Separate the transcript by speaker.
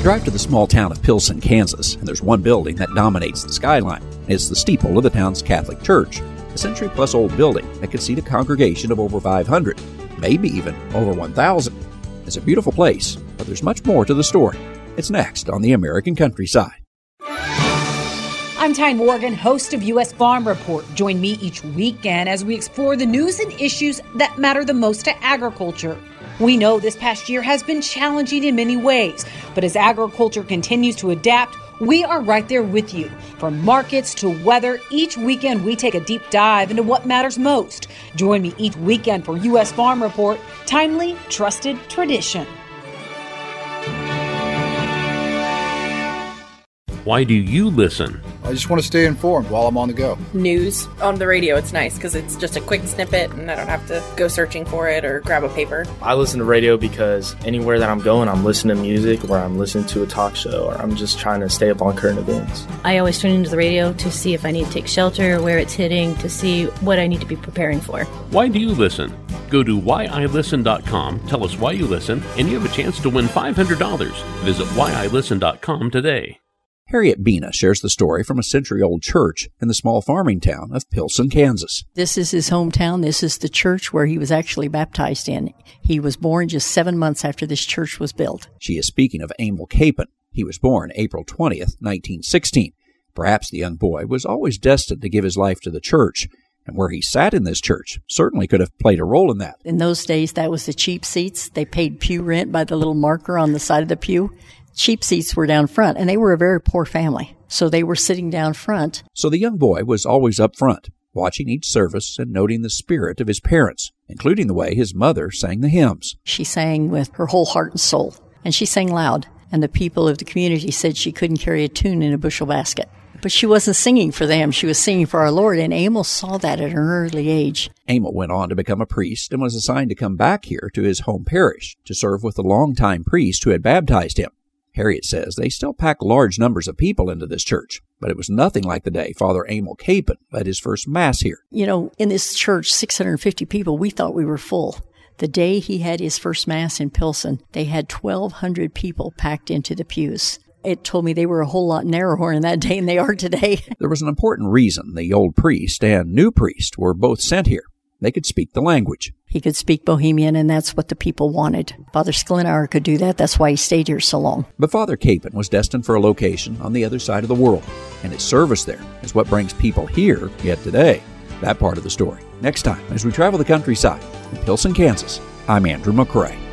Speaker 1: Drive to the small town of Pilsen, Kansas, and there's one building that dominates the skyline. It's the steeple of the town's Catholic Church, a century-plus-old building that could seat a congregation of over 500, maybe even over 1,000. It's a beautiful place, but there's much more to the story. It's next on the American Countryside.
Speaker 2: I'm Tyne Morgan, host of U.S. Farm Report. Join me each weekend as we explore the news and issues that matter the most to agriculture. We know this past year has been challenging in many ways, but as agriculture continues to adapt, we are right there with you. From markets to weather, each weekend we take a deep dive into what matters most. Join me each weekend for U.S. Farm Report, timely, trusted tradition.
Speaker 3: Why do you listen?
Speaker 4: I just want to stay informed while I'm on the go.
Speaker 5: News on the radio, it's nice because it's just a quick snippet and I don't have to go searching for it or grab a paper.
Speaker 6: I listen to radio because anywhere that I'm going, I'm listening to music or I'm listening to a talk show or I'm just trying to stay up on current events.
Speaker 7: I always tune into the radio to see if I need to take shelter, where it's hitting, to see what I need to be preparing for.
Speaker 3: Why do you listen? Go to whyilisten.com, tell us why you listen, and you have a chance to win $500. Visit whyilisten.com today.
Speaker 1: Harriet Bina shares the story from a century-old church in the small farming town of Pilsen, Kansas.
Speaker 8: This is his hometown. This is the church where he was actually baptized in. He was born just 7 months after this church was built.
Speaker 1: She is speaking of Emil Capon. He was born April 20th, 1916. Perhaps the young boy was always destined to give his life to the church, and where he sat in this church certainly could have played a role in that.
Speaker 8: In those days, that was the cheap seats. They paid pew rent by the little marker on the side of the pew. Cheap seats were down front, and they were a very poor family, so they were sitting down front.
Speaker 1: So the young boy was always up front, watching each service and noting the spirit of his parents, including the way his mother sang the hymns.
Speaker 8: She sang with her whole heart and soul, and she sang loud, and the people of the community said she couldn't carry a tune in a bushel basket. But she wasn't singing for them, she was singing for our Lord, and Emil saw that at an early age.
Speaker 1: Emil went on to become a priest and was assigned to come back here to his home parish to serve with the longtime priest who had baptized him. Harriet says they still pack large numbers of people into this church, but it was nothing like the day Father Emil Capon led his first Mass here.
Speaker 8: You know, in this church, 650 people, we thought we were full. The day he had his first Mass in Pilsen, they had 1,200 people packed into the pews. It told me they were a whole lot narrower in that day than they are today. There
Speaker 1: was an important reason the old priest and new priest were both sent here. They could speak the language.
Speaker 8: He could speak Bohemian, and that's what the people wanted. Father Sklenauer could do that. That's why he stayed here so long.
Speaker 1: But Father Capon was destined for a location on the other side of the world, and his service there is what brings people here yet today. That part of the story. Next time, as we travel the countryside in Pilsen, Kansas, I'm Andrew McCrae.